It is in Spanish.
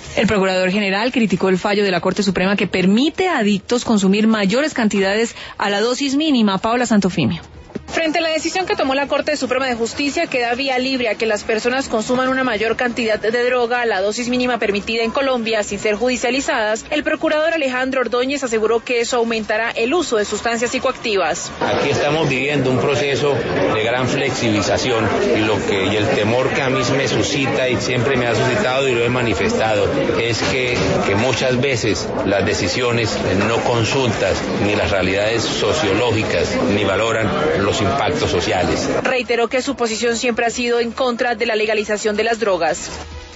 El procurador general criticó el fallo de la Corte Suprema que permite a adictos consumir mayores cantidades a la dosis mínima. Paula Santofimio. Frente a la decisión que tomó la Corte Suprema de Justicia, que da vía libre a que las personas consuman una mayor cantidad de droga a la dosis mínima permitida en Colombia sin ser judicializadas, el procurador Alejandro Ordóñez aseguró que eso aumentará el uso de sustancias psicoactivas. Aquí estamos viviendo un proceso de gran flexibilización y el temor que a mí me suscita y siempre me ha suscitado y lo he manifestado es que muchas veces las decisiones no consultas ni las realidades sociológicas ni valoran los impactos sociales. Reiteró que su posición siempre ha sido en contra de la legalización de las drogas.